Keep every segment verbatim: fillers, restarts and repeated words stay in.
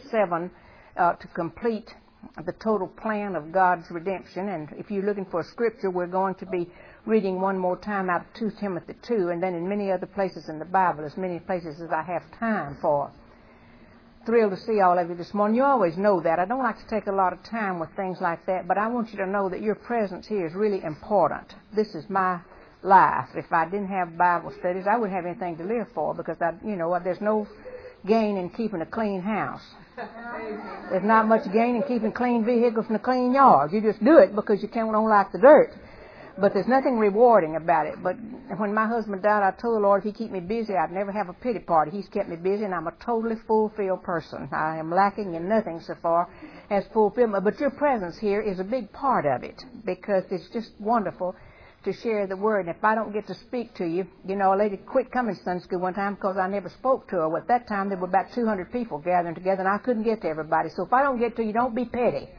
seven uh, to complete the total plan of God's redemption. And if you're looking for a scripture, we're going to be reading one more time out of two Timothy two, and then in many other places in the Bible, as many places as I have time for. Thrilled to see all of you this morning. You always know that. I don't like to take a lot of time with things like that, but I want you to know that your presence here is really important. This is my life. If I didn't have Bible studies, I wouldn't have anything to live for, because I, you know, there's no gain in keeping a clean house. There's not much gain in keeping clean vehicles and a clean yard. You just do it because you can't, don't like the dirt. But there's nothing rewarding about it. But when my husband died, I told the Lord if He'd keep me busy, I'd never have a pity party. He's kept me busy, and I'm a totally fulfilled person. I am lacking in nothing so far as fulfillment. But your presence here is a big part of it, because it's just wonderful to share the Word. And if I don't get to speak to you, you know, a lady quit coming to Sunday school one time because I never spoke to her. Well, at that time, there were about two hundred people gathering together, and I couldn't get to everybody. So if I don't get to you, don't be petty.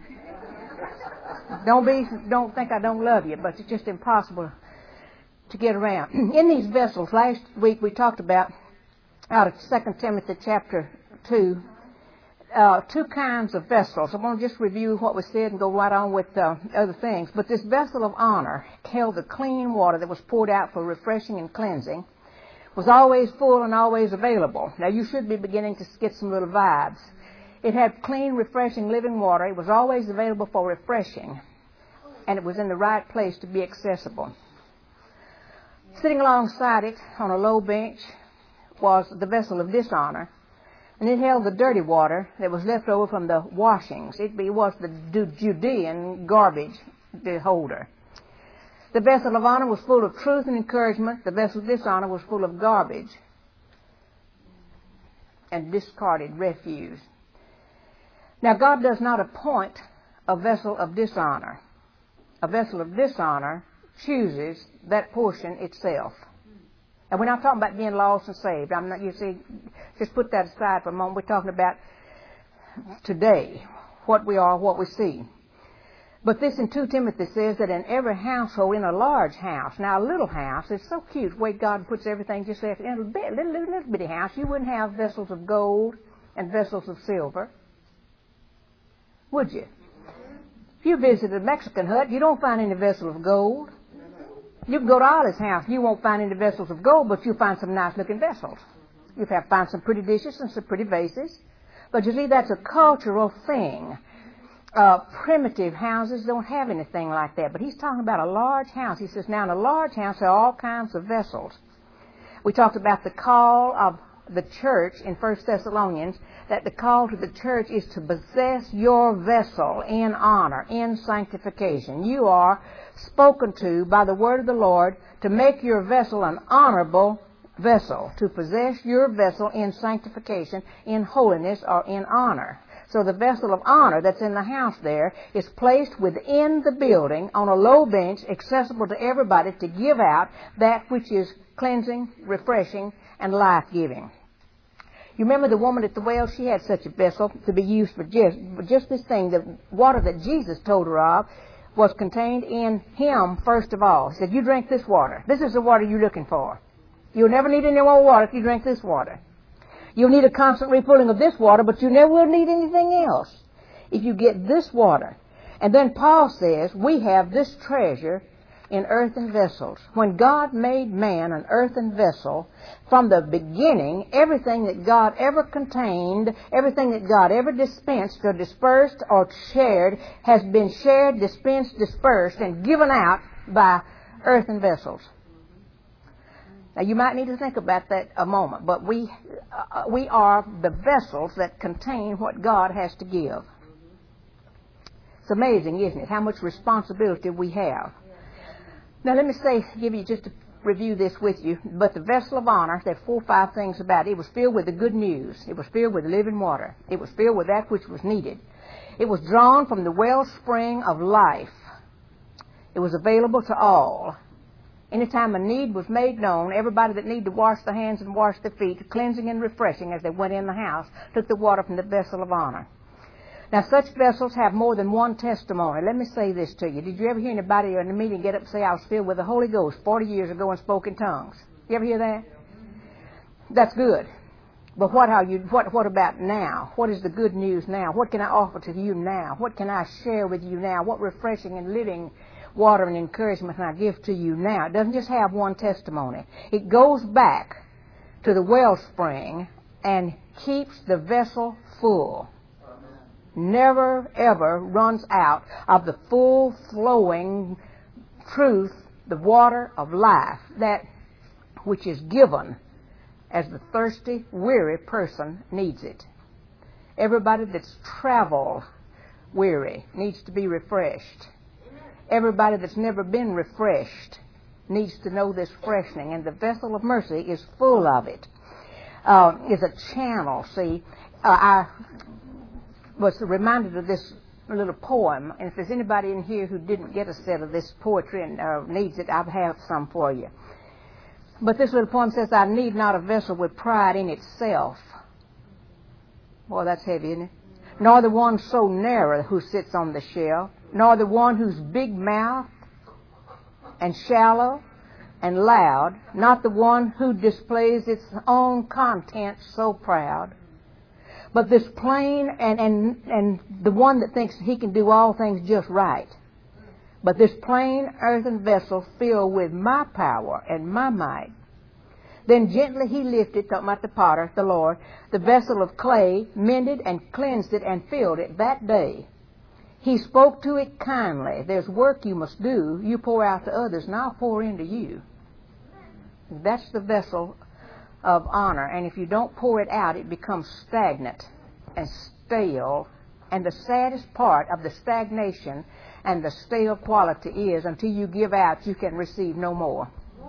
Don't be, don't think I don't love you, but it's just impossible to get around. In these vessels, last week we talked about, out of Second Timothy chapter two, uh, two kinds of vessels. I want to just review what was said and go right on with uh, other things. But this vessel of honor held the clean water that was poured out for refreshing and cleansing, was always full and always available. Now you should be beginning to get some little vibes. It had clean, refreshing, living water. It was always available for refreshing, and it was in the right place to be accessible. Sitting alongside it on a low bench was the vessel of dishonor, and it held the dirty water that was left over from the washings. It was the Judean garbage holder. The vessel of honor was full of truth and encouragement. The vessel of dishonor was full of garbage and discarded refuse. Now, God does not appoint a vessel of dishonor. A vessel of dishonor chooses that portion itself. And we're not talking about being lost and saved. I'm not, you see, just put that aside for a moment. We're talking about today, what we are, what we see. But this in two Timothy says that in every household, in a large house, now a little house, it's so cute the way God puts everything just there. In a little, little, little, little bitty house, you wouldn't have vessels of gold and vessels of silver, would you? If you visit a Mexican hut, you don't find any vessel of gold. You can go to Ollie's house, you won't find any vessels of gold, but you'll find some nice-looking vessels. You'll have find some pretty dishes and some pretty vases. But you see, that's a cultural thing. Uh, primitive houses don't have anything like that. But he's talking about a large house. He says, now in a large house there are all kinds of vessels. We talked about the call of the church in First Thessalonians, that the call to the church is to possess your vessel in honor, in sanctification. You are spoken to by the word of the Lord to make your vessel an honorable vessel, to possess your vessel in sanctification, in holiness, or in honor. So the vessel of honor that's in the house there is placed within the building on a low bench, accessible to everybody, to give out that which is cleansing, refreshing, and life-giving. You remember the woman at the well? She had such a vessel to be used for just, for just this thing. The water that Jesus told her of was contained in Him first of all. He said, you drink this water. This is the water you're looking for. You'll never need any more water if you drink this water. You'll need a constant refilling of this water, but you never will need anything else if you get this water. And then Paul says, we have this treasure in earthen vessels. When God made man an earthen vessel, from the beginning, everything that God ever contained, everything that God ever dispensed or dispersed or shared, has been shared, dispensed, dispersed, and given out by earthen vessels. Now, you might need to think about that a moment, but we uh, we are the vessels that contain what God has to give. It's amazing, isn't it, how much responsibility we have. Now, let me say, give you just to review this with you, but the vessel of honor, there are four or five things about it. It was filled with the good news. It was filled with living water. It was filled with that which was needed. It was drawn from the wellspring of life. It was available to all. Anytime a need was made known, everybody that needed to wash their hands and wash their feet, cleansing and refreshing as they went in the house, took the water from the vessel of honor. Now, such vessels have more than one testimony. Let me say this to you. Did you ever hear anybody in a meeting get up and say, I was filled with the Holy Ghost forty years ago and spoke in tongues? You ever hear that? That's good. But what are you? What what about now? What is the good news now? What can I offer to you now? What can I share with you now? What refreshing and living water and encouragement can I give to you now? It doesn't just have one testimony. It goes back to the wellspring and keeps the vessel full. Never ever runs out of the full flowing truth, the water of life, that which is given as the thirsty, weary person needs it. Everybody that's travel weary needs to be refreshed. Everybody that's never been refreshed needs to know this freshening, and the vessel of mercy is full of it. Uh, is a channel, see. Uh, I was reminded of this little poem, and if there's anybody in here who didn't get a set of this poetry and uh, needs it, I have some for you. But this little poem says, I need not a vessel with pride in itself. Boy, that's heavy, isn't it? Nor the one so narrow who sits on the shelf, nor the one whose big mouth and shallow and loud, not the one who displays its own contents so proud, but this plain and, and, and the one that thinks he can do all things just right. But this plain earthen vessel filled with my power and my might. Then gently he lifted, talking about the potter, the Lord, the vessel of clay, mended and cleansed it and filled it that day. He spoke to it kindly. There's work you must do. You pour out to others, and I'll pour into you. That's the vessel of honor. And if you don't pour it out, it becomes stagnant and stale. And the saddest part of the stagnation and the stale quality is until you give out, you can receive no more.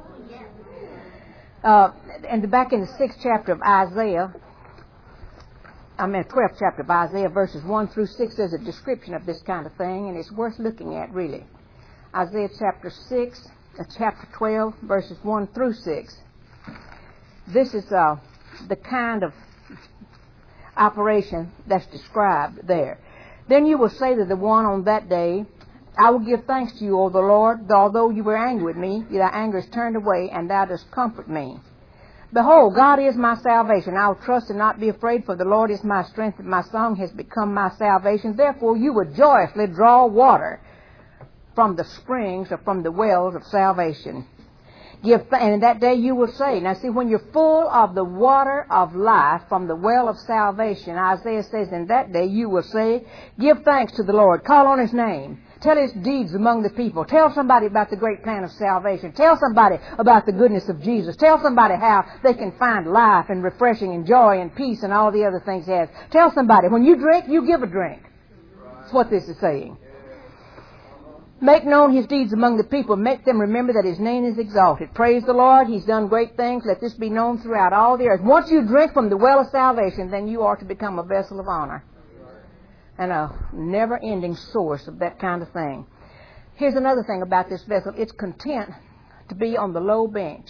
Uh, and back in the sixth chapter of Isaiah, I mean, twelfth chapter of Isaiah, verses one through six, there's a description of this kind of thing, and it's worth looking at, really. Isaiah chapter six, uh, chapter twelve, verses one through six. This is uh, the kind of operation that's described there. Then you will say to the one on that day, I will give thanks to you, O the Lord, although you were angry with me, thy anger is turned away, and thou dost comfort me. Behold, God is my salvation. I will trust and not be afraid, for the Lord is my strength, and my song has become my salvation. Therefore you will joyously draw water from the springs or from the wells of salvation. Give th- and in that day you will say, now see, when you're full of the water of life from the well of salvation, Isaiah says, in that day you will say, give thanks to the Lord, call on His name. Tell His deeds among the people. Tell somebody about the great plan of salvation. Tell somebody about the goodness of Jesus. Tell somebody how they can find life and refreshing and joy and peace and all the other things He has. Tell somebody, when you drink, you give a drink. That's what this is saying. Make known His deeds among the people. Make them remember that His name is exalted. Praise the Lord. He's done great things. Let this be known throughout all the earth. Once you drink from the well of salvation, then you are to become a vessel of honor and a never-ending source of that kind of thing. Here's another thing about this vessel. It's content to be on the low bench.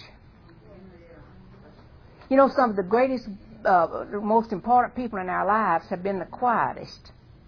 You know, some of the greatest, uh, most important people in our lives have been the quietest.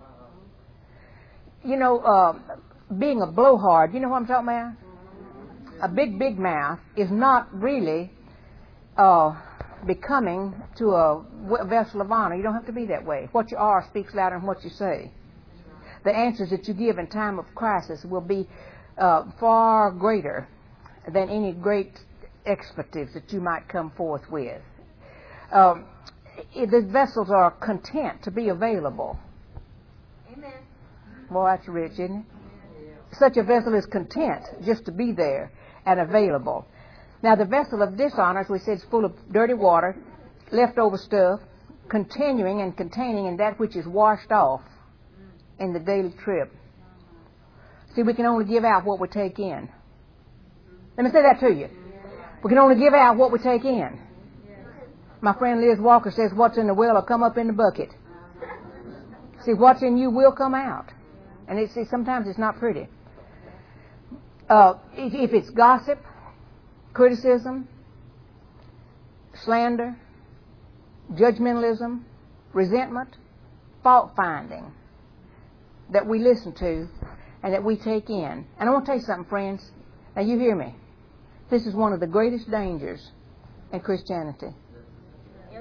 You know, uh, being a blowhard, you know what I'm talking about? A big, big mouth is not really uh, becoming to a vessel of honor. You don't have to be that way. What you are speaks louder than what you say. The answers that you give in time of crisis will be uh, far greater than any great expletives that you might come forth with. Um, the vessels are content to be available. Amen. Well, that's rich, isn't it? Such a vessel is content just to be there and available. Now, the vessel of dishonor, as we said, is full of dirty water, leftover stuff, continuing and containing in that which is washed off in the daily trip. See, we can only give out what we take in. Let me say that to you. We can only give out what we take in. My friend Liz Walker says, what's in the well will come up in the bucket. See, what's in you will come out. And it's, sometimes it's not pretty. Uh, if, if it's gossip, criticism, slander, judgmentalism, resentment, fault-finding that we listen to and that we take in. And I want to tell you something, friends. Now, you hear me. This is one of the greatest dangers in Christianity.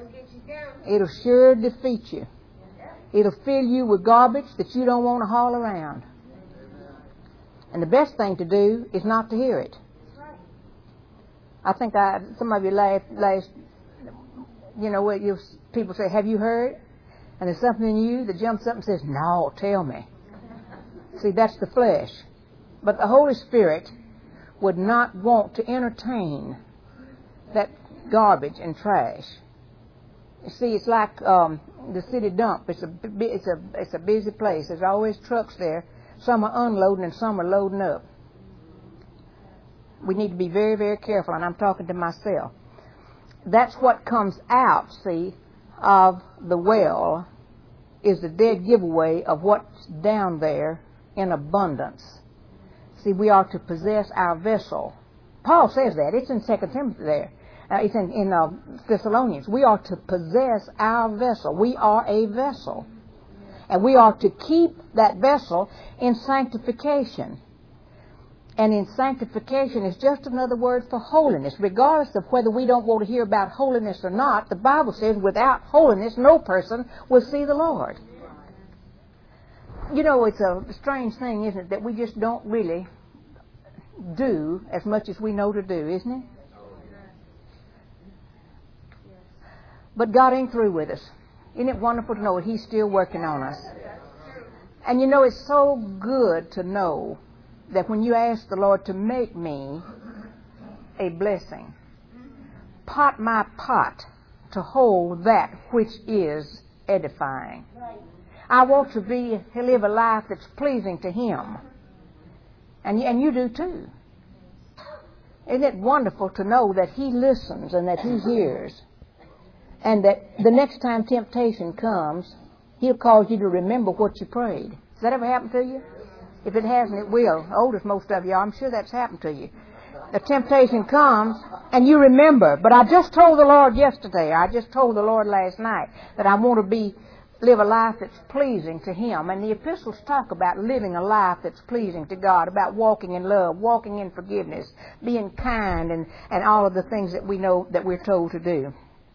It'll sure defeat you. It'll fill you with garbage that you don't want to haul around. And the best thing to do is not to hear it. I think I, some of you last, last you know, what you people say, have you heard? And there's something in you that jumps up and says, no, tell me. See, that's the flesh. But the Holy Spirit would not want to entertain that garbage and trash. You see, it's like um, the city dump. It's a, it's, a, it's a busy place. There's always trucks there. Some are unloading and some are loading up. We need to be very, very careful, and I'm talking to myself. That's what comes out, see, of the well is the dead giveaway of what's down there in abundance. See, we are to possess our vessel. Paul says that. It's in Second Timothy there. Uh, it's in, in uh, Thessalonians. We are to possess our vessel. We are a vessel. And we are to keep that vessel in sanctification. And in sanctification is just another word for holiness. Regardless of whether we don't want to hear about holiness or not, the Bible says without holiness no person will see the Lord. You know, it's a strange thing, isn't it, that we just don't really do as much as we know to do, isn't it? But God ain't through with us. Isn't it wonderful to know that He's still working on us? And you know, it's so good to know that when you ask the Lord to make me a blessing, pot my pot to hold that which is edifying. I want to be live a life that's pleasing to Him. And, and you do too. Isn't it wonderful to know that He listens and that He hears? And that the next time temptation comes, He'll cause you to remember what you prayed. Has that ever happened to you? If it hasn't, it will. Old as most of you are, I'm sure that's happened to you. The temptation comes, and you remember. But I just told the Lord yesterday, I just told the Lord last night, that I want to be live a life that's pleasing to Him. And the epistles talk about living a life that's pleasing to God, about walking in love, walking in forgiveness, being kind, and, and all of the things that we know that we're told to do.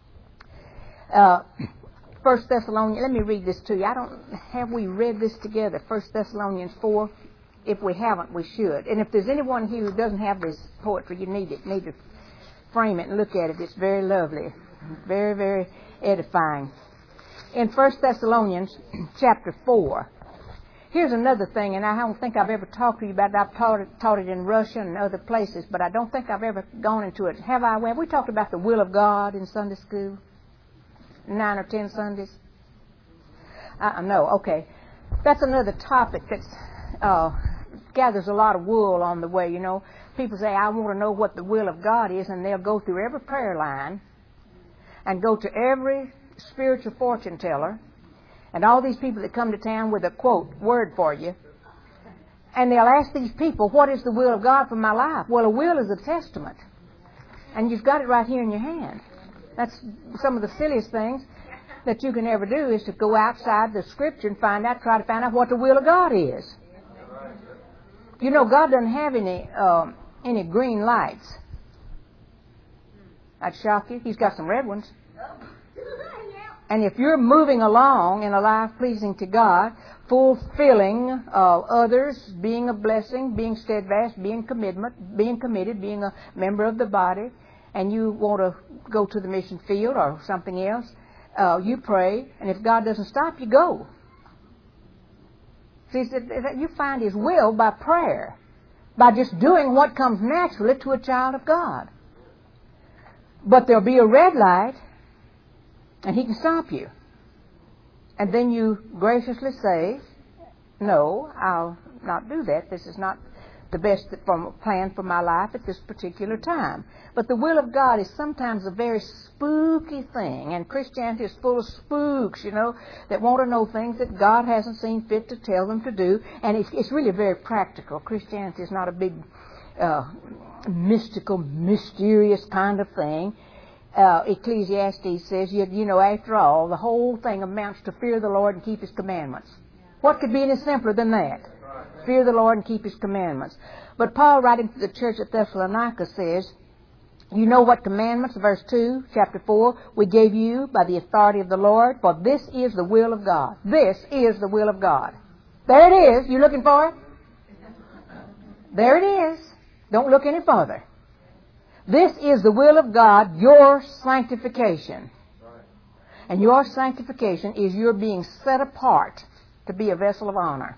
Uh, First Thessalonians, let me read this to you. I don't, have we read this together? First Thessalonians four? If we haven't, we should. And if there's anyone here who doesn't have this poetry, you need it, need to frame it and look at it. It's very lovely. Very, very edifying. In First Thessalonians chapter four, here's another thing, and I don't think I've ever talked to you about it. I've taught it, taught it in Russia and other places, but I don't think I've ever gone into it. Have I? Have we talked about the will of God in Sunday school? Nine or ten Sundays? Uh, no, okay. That's another topic that uh, gathers a lot of wool on the way, you know. People say, I want to know what the will of God is, and they'll go through every prayer line and go to every spiritual fortune teller and all these people that come to town with a, quote, word for you. And they'll ask these people, what is the will of God for my life? Well, a will is a testament. And you've got it right here in your hand. That's some of the silliest things that you can ever do is to go outside the Scripture and find out, try to find out what the will of God is. You know, God doesn't have any um, any green lights. That'd shock you. He's got some red ones. And if you're moving along in a life pleasing to God, fulfilling uh, others, being a blessing, being steadfast, being commitment, being committed, being a member of the body, and you want to go to the mission field or something else, uh, you pray, and if God doesn't stop, you go. See, you find His will by prayer, by just doing what comes naturally to a child of God. But there'll be a red light, and He can stop you. And then you graciously say, no, I'll not do that. This is not the best plan for my life at this particular time. But the will of God is sometimes a very spooky thing, and Christianity is full of spooks, you know, that want to know things that God hasn't seen fit to tell them to do, and it's, it's really very practical. Christianity is not a big uh, mystical, mysterious kind of thing. Uh, Ecclesiastes says, you, you know, after all, the whole thing amounts to fear the Lord and keep His commandments. What could be any simpler than that? Fear the Lord and keep His commandments. But Paul, writing to the church at Thessalonica, says, You know what commandments, verse two, chapter four, we gave you by the authority of the Lord, for this is the will of God. This is the will of God. There it is. You looking for it? There it is. Don't look any further. This is the will of God, your sanctification. And your sanctification is your being set apart to be a vessel of honor.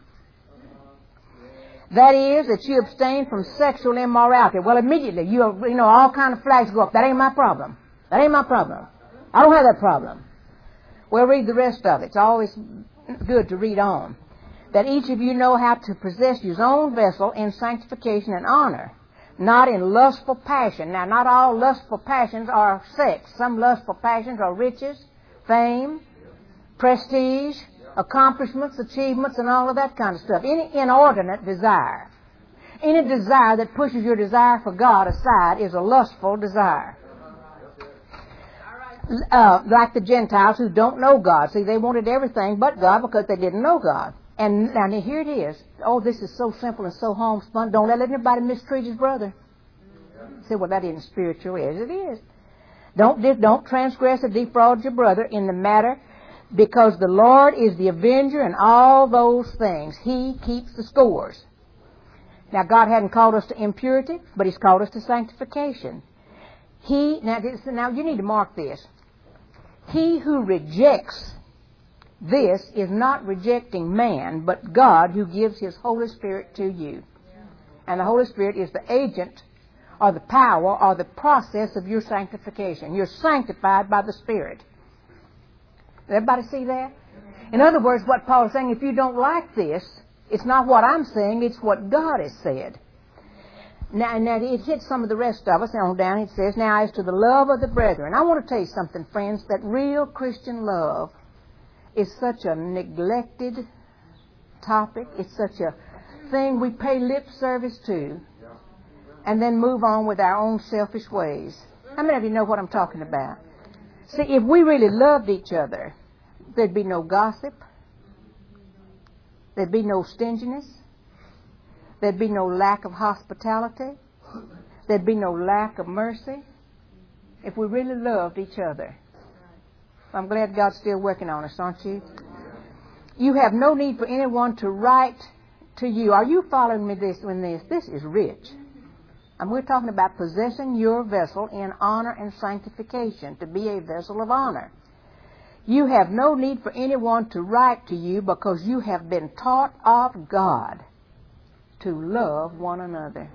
That is, that you abstain from sexual immorality. Well, immediately, you you know, all kind of flags go up. That ain't my problem. That ain't my problem. I don't have that problem. Well, read the rest of it. It's always good to read on. That each of you know how to possess his own vessel in sanctification and honor, not in lustful passion. Now, not all lustful passions are sex. Some lustful passions are riches, fame, prestige, accomplishments, achievements, and all of that kind of stuff. Any inordinate desire. Any desire that pushes your desire for God aside is a lustful desire. Uh, like the Gentiles who don't know God. See, they wanted everything but God because they didn't know God. And now here it is. Oh, this is so simple and so homespun. Don't let anybody mistreat his brother. Say, well, that isn't spiritual. Yes, it is. Don't, don't transgress or defraud your brother in the matter, because the Lord is the avenger in all those things. He keeps the scores. Now, God hadn't called us to impurity, but He's called us to sanctification. He, now, this, now you need to mark this. He who rejects this is not rejecting man, but God who gives His Holy Spirit to you. And the Holy Spirit is the agent or the power or the process of your sanctification. You're sanctified by the Spirit. Does everybody see that? In other words, what Paul is saying, if you don't like this, it's not what I'm saying, it's what God has said. Now, now it hits some of the rest of us. On down it says, now as to the love of the brethren. I want to tell you something, friends, that real Christian love is such a neglected topic. It's such a thing we pay lip service to and then move on with our own selfish ways. How many of you know what I'm talking about? See, if we really loved each other, there'd be no gossip. There'd be no stinginess. There'd be no lack of hospitality. There'd be no lack of mercy. If we really loved each other. I'm glad God's still working on us, aren't you? You have no need for anyone to write to you. Are you following me this in this? This is rich. And we're talking about possessing your vessel in honor and sanctification, to be a vessel of honor. You have no need for anyone to write to you because you have been taught of God to love one another.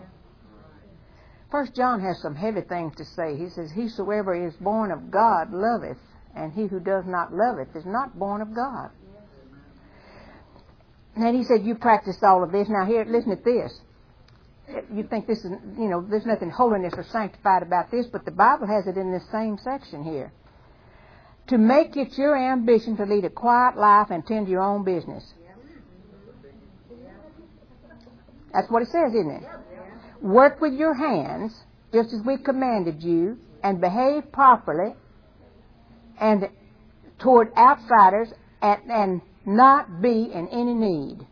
First John has some heavy things to say. He says, whosoever is born of God loveth, and he who does not loveth is not born of God. And he said, you practice all of this. Now here, listen to this. You think this is, you know, there's nothing holiness or sanctified about this, but the Bible has it in this same section here. To make it your ambition to lead a quiet life and tend to your own business. That's what it says, isn't it? Work with your hands, just as we commanded you, and behave properly and toward outsiders, and, and not be in any need.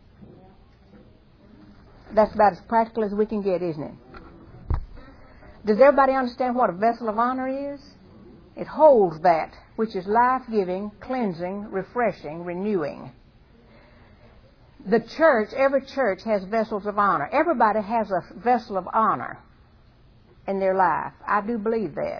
That's about as practical as we can get, isn't it? Does everybody understand what a vessel of honor is? It holds that which is life-giving, cleansing, refreshing, renewing. The church, every church has vessels of honor. Everybody has a vessel of honor in their life. I do believe that.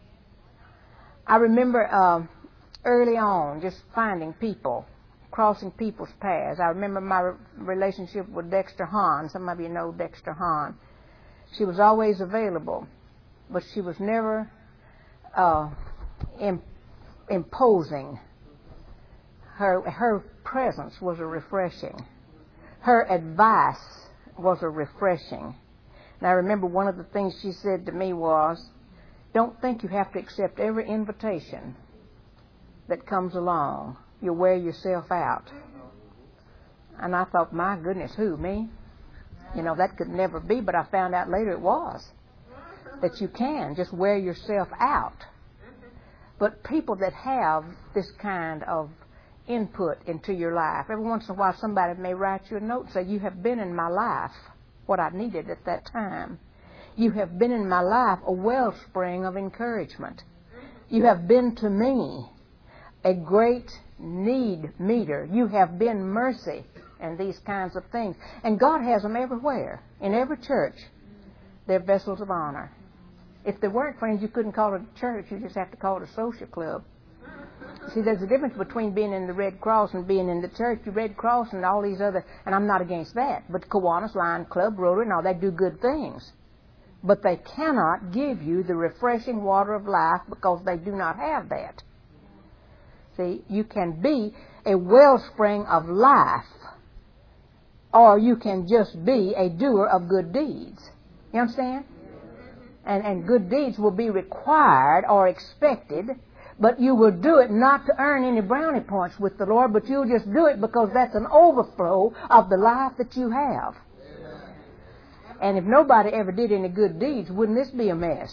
I remember uh, early on just finding people, crossing people's paths. I remember my re- relationship with Dexter Hahn. Some of you know Dexter Hahn. She was always available, but she was never uh, imp- imposing. Her, her presence was a refreshing. Her advice was a refreshing. And I remember one of the things she said to me was, don't think you have to accept every invitation that comes along. You'll wear yourself out. And I thought, my goodness, who, me? You know, that could never be, but I found out later it was. That you can just wear yourself out. But people that have this kind of input into your life, every once in a while somebody may write you a note and say, you have been in my life what I needed at that time. You have been in my life a wellspring of encouragement. You have been to me a great need meter. You have been mercy and these kinds of things. And God has them everywhere. In every church, they're vessels of honor. If they weren't, friends, you couldn't call it a church. You just have to call it a social club. See, there's a difference between being in the Red Cross and being in the church. The Red Cross and all these other, and I'm not against that, but Kiwanis, Lion Club, Rotary, and all, they do good things. But they cannot give you the refreshing water of life because they do not have that. See, you can be a wellspring of life, or you can just be a doer of good deeds. You understand? And, and good deeds will be required or expected, but you will do it not to earn any brownie points with the Lord, but you'll just do it because that's an overflow of the life that you have. And if nobody ever did any good deeds, wouldn't this be a mess?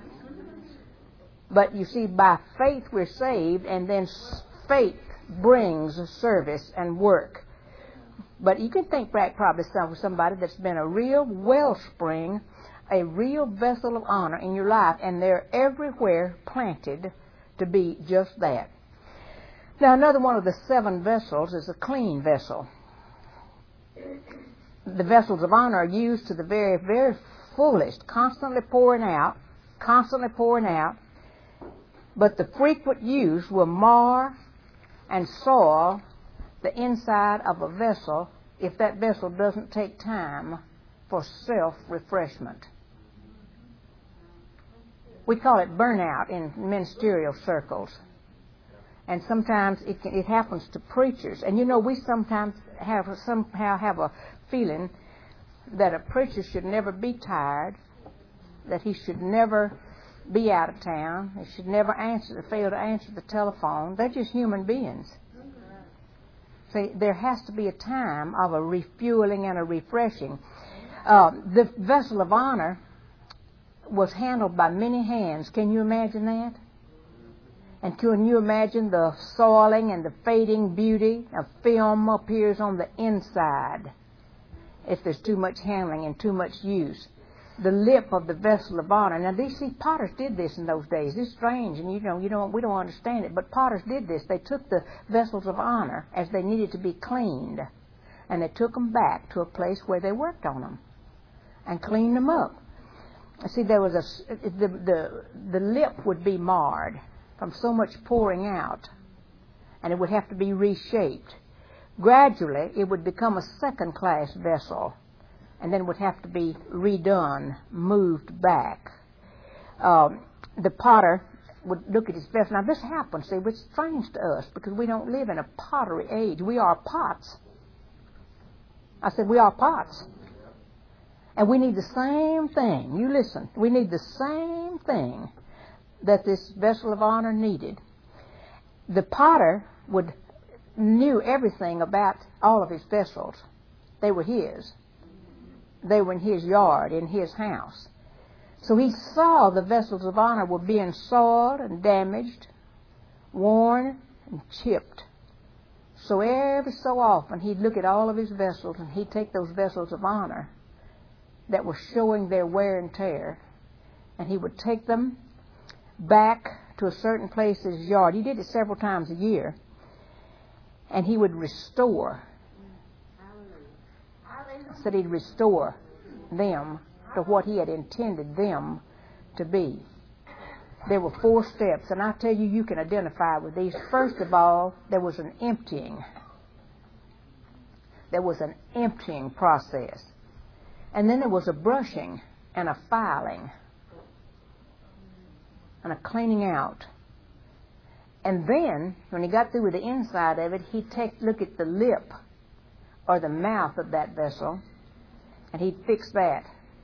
But you see, by faith we're saved, and then faith brings service and work. But you can think back probably of somebody that's been a real wellspring, a real vessel of honor in your life, and they're everywhere planted to be just that. Now, another one of the seven vessels is a clean vessel. The vessels of honor are used to the very, very fullest, constantly pouring out, constantly pouring out. But the frequent use will mar and soil the inside of a vessel if that vessel doesn't take time for self-refreshment. We call it burnout in ministerial circles. And sometimes it, can, it happens to preachers. And you know, we sometimes have somehow have a feeling that a preacher should never be tired, that he should never be out of town, he should never answer, fail to answer the telephone. They're just human beings. See, there has to be a time of a refueling and a refreshing. Uh, the vessel of honor was handled by many hands. Can you imagine that? And can you imagine the soiling and the fading beauty of film appears on the inside if there's too much handling and too much use? The lip of the vessel of honor. Now, these see, potters did this in those days. It's strange, and you know, you don't, we don't understand it. But potters did this. They took the vessels of honor as they needed to be cleaned, and they took them back to a place where they worked on them and cleaned them up. See, there was a the the the lip would be marred from so much pouring out, and it would have to be reshaped. Gradually, it would become a second-class vessel, and then would have to be redone, moved back. Um, the potter would look at his vessel. Now, this happens, see, which is strange to us because we don't live in a pottery age. We are pots. I said, we are pots. And we need the same thing. You listen. We need the same thing that this vessel of honor needed. The potter would knew everything about all of his vessels. They were his. They were in his yard, in his house. So he saw the vessels of honor were being soiled and damaged, worn and chipped. So every so often he'd look at all of his vessels and he'd take those vessels of honor that were showing their wear and tear, and he would take them back to a certain place in his yard. He did it several times a year, and he would restore. I said he'd restore them to what he had intended them to be. There were four steps, and I tell you, you can identify with these. First of all, there was an emptying. There was an emptying process. And then there was a brushing and a filing and a cleaning out. And then, when he got through with the inside of it, he'd take look at the lip or the mouth of that vessel, and he'd fix that.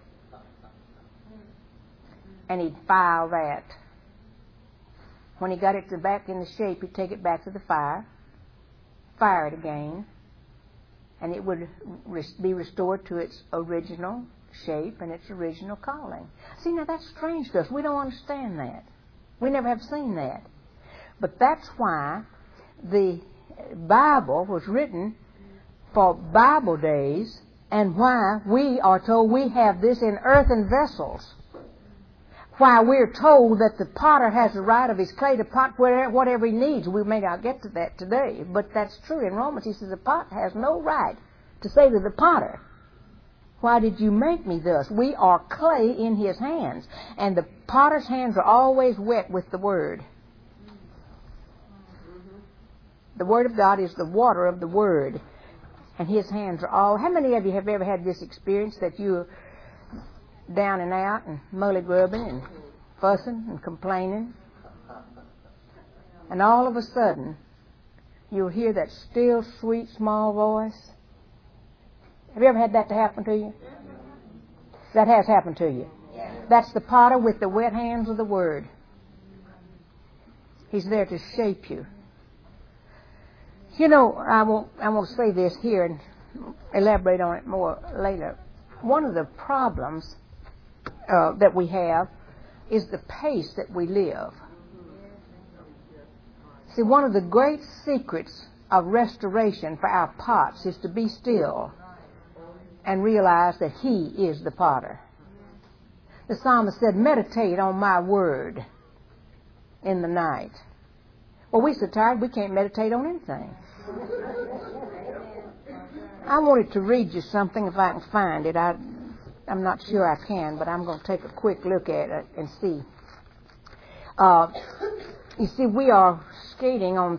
And he'd file that. When he got it to back in the shape, he'd take it back to the fire, fire it again, and it would be restored to its original shape and its original calling. See, now that's strange to us. We don't understand that. We never have seen that. But that's why the Bible was written for Bible days and why we are told we have this in earthen vessels. Why we're told that the potter has the right of his clay to pot whatever he needs. We may not get to that today, but that's true. In Romans, he says the pot has no right to say to the potter, why did you make me thus? We are clay in his hands, and the potter's hands are always wet with the Word. The Word of God is the water of the Word, and his hands are all... How many of you have ever had this experience that you're down and out and mully-grubbing and fussing and complaining, and all of a sudden you'll hear that still, sweet, small voice? Have you ever had that to happen to you? That has happened to you. That's the potter with the wet hands of the Word. He's there to shape you. You know, I won't, I won't say this here and elaborate on it more later. One of the problems uh, that we have is the pace that we live. See, one of the great secrets of restoration for our pots is to be still and realize that He is the potter. The psalmist said, meditate on my word in the night. Well, we're so tired we can't meditate on anything. I wanted to read you something if I can find it. I, I'm not sure I can, but I'm going to take a quick look at it and see. Uh, you see, we are skating on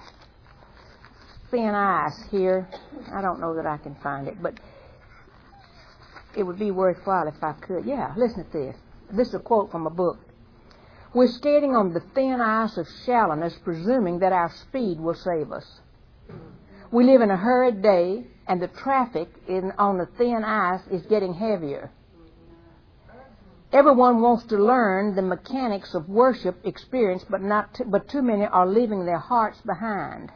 thin ice here. I don't know that I can find it, but it would be worthwhile if I could. Yeah, listen to this. This is a quote from a book. We're skating on the thin ice of shallowness, presuming that our speed will save us. We live in a hurried day, and the traffic in, on the thin ice is getting heavier. Everyone wants to learn the mechanics of worship experience, but not t- but too many are leaving their hearts behind.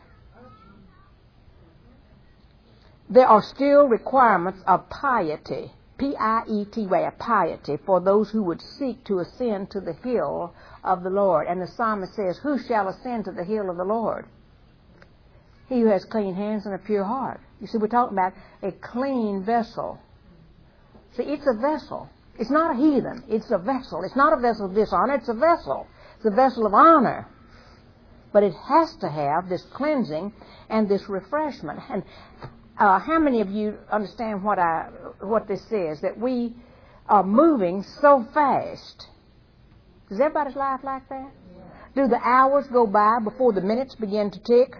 There are still requirements of piety, P I E T Y, piety, for those who would seek to ascend to the hill of the Lord. And the psalmist says, who shall ascend to the hill of the Lord? He who has clean hands and a pure heart. You see, we're talking about a clean vessel. See, it's a vessel. It's not a heathen. It's a vessel. It's not a vessel of dishonor. It's a vessel. It's a vessel of honor. But it has to have this cleansing and this refreshment. And uh, how many of you understand what I what this is? That we are moving so fast. Does everybody's life like that? Do the hours go by before the minutes begin to tick?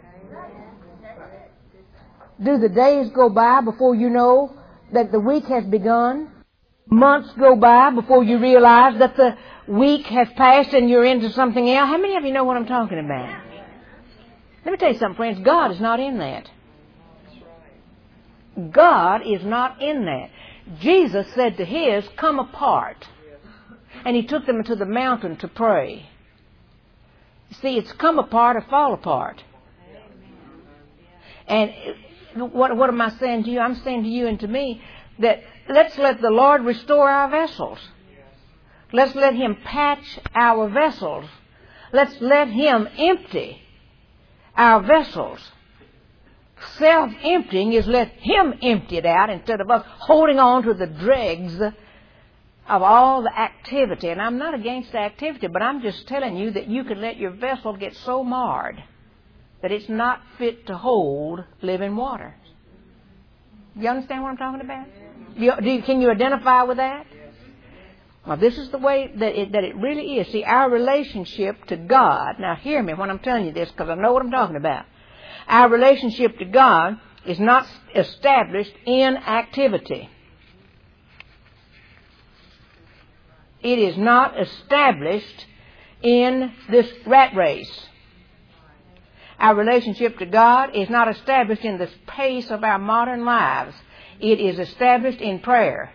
Do the days go by before you know that the week has begun? Months go by before you realize that the week has passed and you're into something else? How many of you know what I'm talking about? Let me tell you something, friends. God is not in that. God is not in that. Jesus said to his, come apart. And he took them to the mountain to pray. You see, it's come apart or fall apart. And what, what am I saying to you? I'm saying to you and to me that let's let the Lord restore our vessels. Let's let Him patch our vessels. Let's let Him empty our vessels. Self-emptying is let Him empty it out instead of us holding on to the dregs of all the activity. And I'm not against the activity, but I'm just telling you that you can let your vessel get so marred that it's not fit to hold living water. You understand what I'm talking about? Do you, do you, can you identify with that? Well, this is the way that it, that it really is. See, our relationship to God, now hear me when I'm telling you this because I know what I'm talking about. Our relationship to God is not established in activity. It is not established in this rat race. Our relationship to God is not established in the pace of our modern lives. It is established in prayer.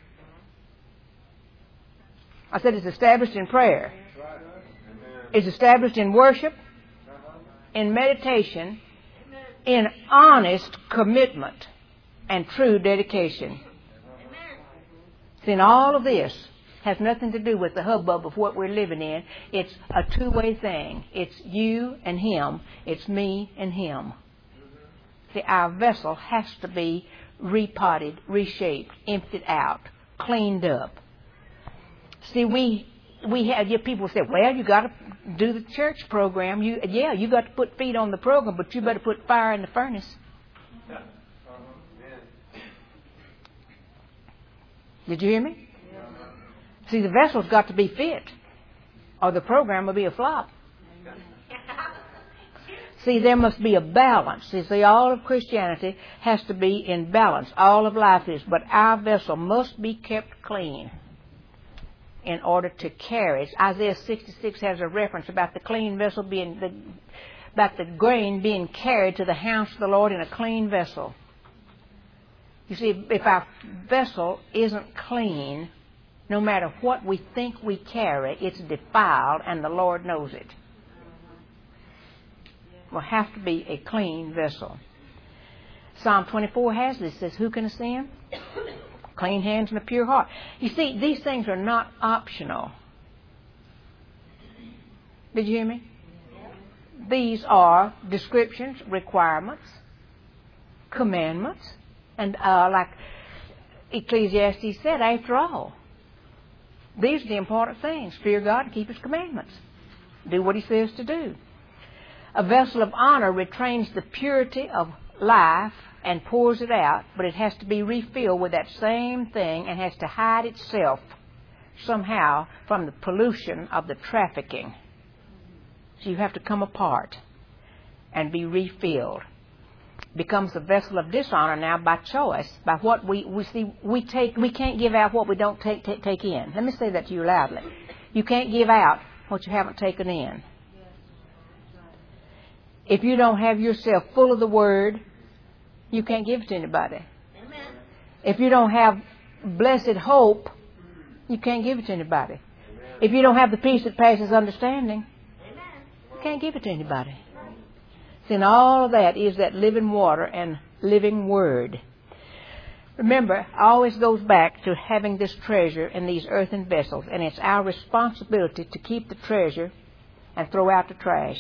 I said it's established in prayer. It's established in worship, in meditation, in honest commitment and true dedication. Then all of this has nothing to do with the hubbub of what we're living in. It's a two-way thing. It's you and Him. It's me and Him. See, our vessel has to be repotted, reshaped, emptied out, cleaned up. See, we we have your people say, well, you got to do the church program. You yeah, you got to put feet on the program, but you better put fire in the furnace. Did you hear me? See, the vessel's got to be fit, or the program will be a flop. See, there must be a balance. You see, all of Christianity has to be in balance. All of life is. But our vessel must be kept clean in order to carry it. Isaiah sixty-six has a reference about the clean vessel being, the, about the grain being carried to the house of the Lord in a clean vessel. You see, if our vessel isn't clean, no matter what we think we carry, it's defiled, and the Lord knows it. Will have to be a clean vessel. Psalm twenty-four has this. It says, who can ascend? Clean hands and a pure heart. You see, these things are not optional. Did you hear me? These are descriptions, requirements, commandments, and uh, like Ecclesiastes said, after all, these are the important things. Fear God and keep His commandments. Do what He says to do. A vessel of honor retains the purity of life and pours it out, but it has to be refilled with that same thing and has to hide itself somehow from the pollution of the trafficking. So you have to come apart and be refilled. Becomes a vessel of dishonor now by choice, by what we, we see. We take. We can't give out what we don't take, take take in. Let me say that to you loudly. You can't give out what you haven't taken in. If you don't have yourself full of the Word, you can't give it to anybody. Amen. If you don't have blessed hope, you can't give it to anybody. Amen. If you don't have the peace that passes understanding, Amen. You can't give it to anybody. Then all of that is that living water and living Word. Remember, it always goes back to having this treasure in these earthen vessels, and it's our responsibility to keep the treasure and throw out the trash.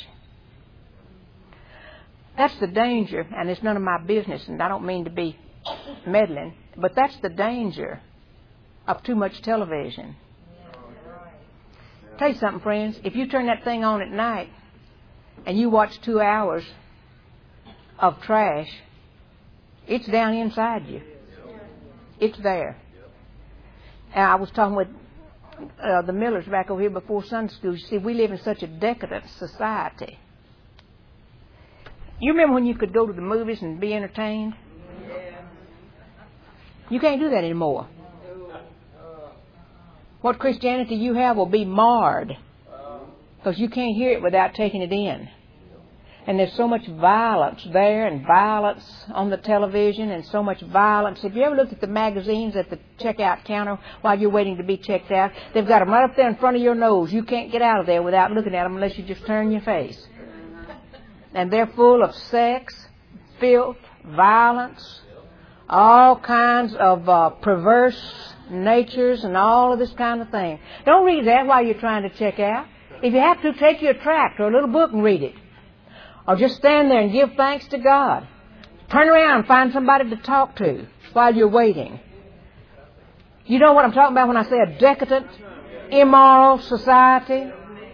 That's the danger, and it's none of my business, and I don't mean to be meddling, but that's the danger of too much television. Tell you something, friends. If you turn that thing on at night and you watch two hours of trash, it's down inside you. It's there. And I was talking with uh, the Millers back over here before Sunday school. You see, we live in such a decadent society. You remember when you could go to the movies and be entertained? You can't do that anymore. What Christianity you have will be marred because you can't hear it without taking it in. And there's so much violence there and violence on the television and so much violence. Have you ever looked at the magazines at the checkout counter while you're waiting to be checked out? They've got them right up there in front of your nose. You can't get out of there without looking at them unless you just turn your face. And they're full of sex, filth, violence, all kinds of uh, perverse natures and all of this kind of thing. Don't read that while you're trying to check out. If you have to, take your tract or a little book and read it. Or just stand there and give thanks to God. Turn around and find somebody to talk to while you're waiting. You know what I'm talking about when I say a decadent, immoral society?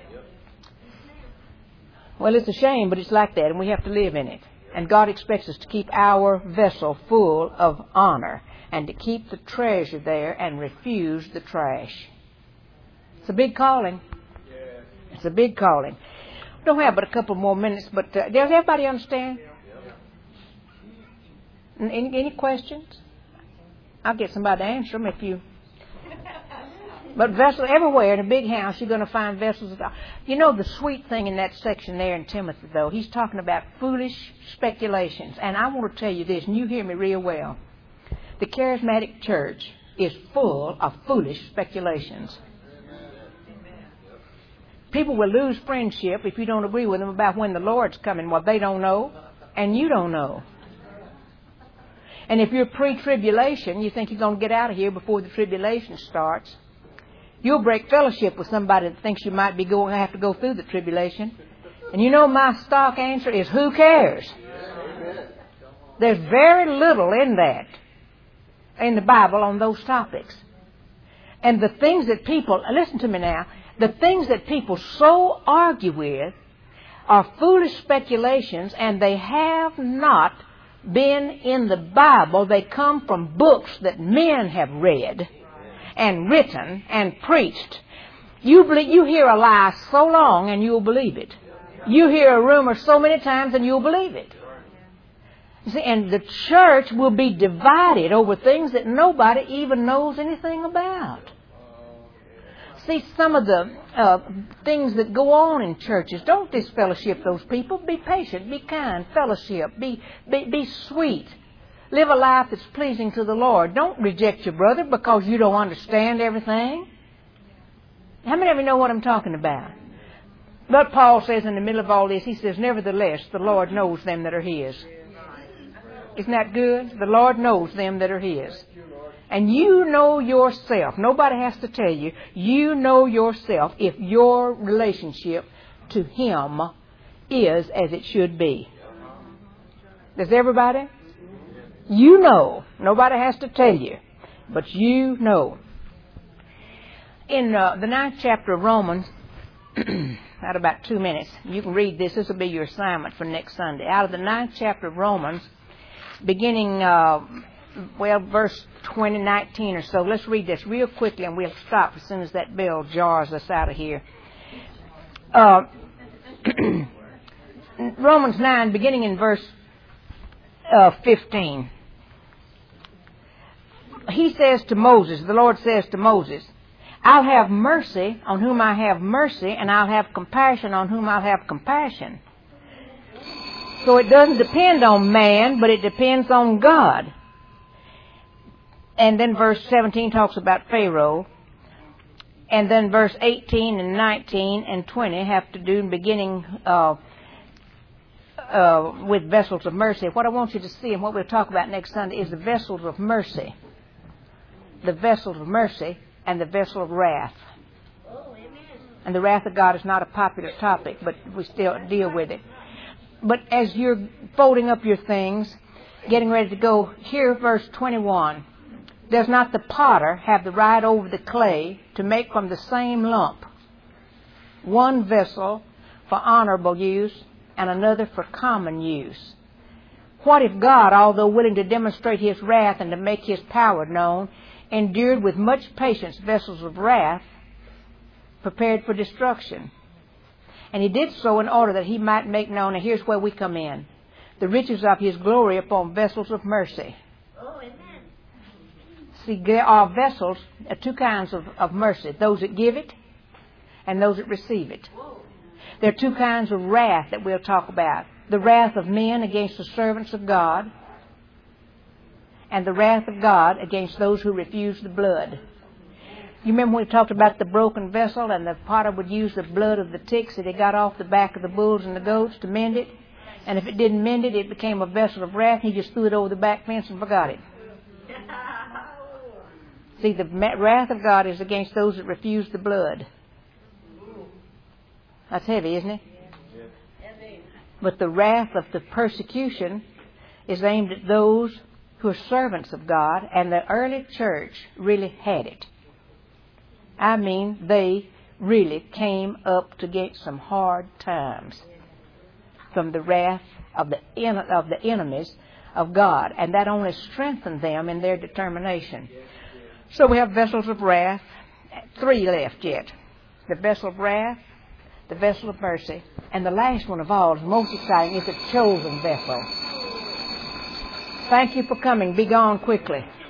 Well, it's a shame, but it's like that, and we have to live in it. And God expects us to keep our vessel full of honor and to keep the treasure there and refuse the trash. It's a big calling. It's a big calling. We don't have but a couple more minutes, but uh, does everybody understand? Any, any questions? I'll get somebody to answer them if you... But vessel everywhere in a big house, you're going to find vessels. You know the sweet thing in that section there in Timothy, though, he's talking about foolish speculations. And I want to tell you this, and you hear me real well. The charismatic church is full of foolish speculations. People will lose friendship if you don't agree with them about when the Lord's coming. Well, they don't know, and you don't know. And if you're pre-tribulation, you think you're going to get out of here before the tribulation starts. You'll break fellowship with somebody that thinks you might be going to have to go through the tribulation. And you know my stock answer is, who cares? There's very little in that in the Bible on those topics. And the things that people, listen to me now, the things that people so argue with are foolish speculations, and they have not been in the Bible. They come from books that men have read and written and preached. You believe, you hear a lie so long and you'll believe it. You hear a rumor so many times and you'll believe it. You see, and the church will be divided over things that nobody even knows anything about. See, some of the uh, things that go on in churches, don't disfellowship those people. Be patient, be kind, fellowship, be, be, be sweet. Live a life that's pleasing to the Lord. Don't reject your brother because you don't understand everything. How many of you know what I'm talking about? But Paul says in the middle of all this, he says, nevertheless, the Lord knows them that are His. Isn't that good? The Lord knows them that are His. And you know yourself. Nobody has to tell you. You know yourself if your relationship to Him is as it should be. Does everybody? You know. Nobody has to tell you. But you know. In uh, the ninth chapter of Romans, out about two minutes, you can read this. This will be your assignment for next Sunday. Out of the ninth chapter of Romans, beginning, uh, well, verse twenty, nineteen or so. Let's read this real quickly, and we'll stop as soon as that bell jars us out of here. Uh, Romans nine, beginning in verse uh, fifteen. He says to Moses, the Lord says to Moses, I'll have mercy on whom I have mercy, and I'll have compassion on whom I'll have compassion. So it doesn't depend on man, but it depends on God. And then verse seventeen talks about Pharaoh. And then verse eighteen and nineteen and twenty have to do, beginning uh, uh, with vessels of mercy. What I want you to see, and what we'll talk about next Sunday, is the vessels of mercy. The vessels of mercy and the vessel of wrath. And the wrath of God is not a popular topic, but we still deal with it. But as you're folding up your things, getting ready to go, here verse twenty-one. Does not the potter have the right over the clay to make from the same lump one vessel for honorable use and another for common use? What if God, although willing to demonstrate His wrath and to make His power known, endured with much patience vessels of wrath prepared for destruction? And He did so in order that He might make known, and here's where we come in, the riches of His glory upon vessels of mercy. Oh, amen. See, there are vessels, uh, two kinds of, of mercy, those that give it and those that receive it. There are two kinds of wrath that we'll talk about. The wrath of men against the servants of God, and the wrath of God against those who refuse the blood. You remember when we talked about the broken vessel, and the potter would use the blood of the ticks that he got off the back of the bulls and the goats to mend it? And if it didn't mend it, it became a vessel of wrath. He just threw it over the back fence and forgot it. See, the wrath of God is against those that refuse the blood. That's heavy, isn't it? But the wrath of the persecution is aimed at those who are servants of God, and the early church really had it. I mean, they really came up to get some hard times from the wrath of the en- of the enemies of God, and that only strengthened them in their determination. So we have vessels of wrath, three left yet. The vessel of wrath, the vessel of mercy, and the last one of all is most exciting, is a chosen vessel. Thank you for coming. Be gone quickly.